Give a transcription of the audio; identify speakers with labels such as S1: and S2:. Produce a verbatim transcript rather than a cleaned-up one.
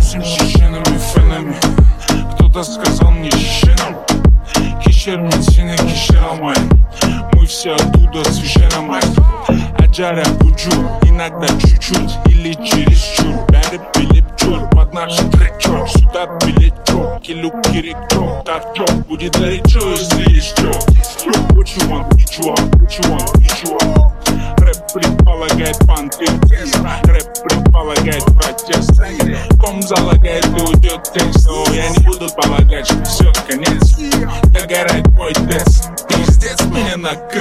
S1: тусим шишенами, фенами. Кто-то сказал мне щенам: кешер мен сені кешіре алмаймын. Мы все оттуда священном мать. Аджара буджу, иногда чуть-чуть или чересчур. Бәрі билеп жүр, под наш трек чё. Сюда билет чё, келу керек чё. Торчок будет горячо, если есть чё. What you want, what you want, what you want, what you want. Рэп предполагает панты, рэп предполагает протест. Ком залагает и уйдет текст. Но я не буду полагать, что все конец. Догорает мой тест. Пиздец, меня накрыл.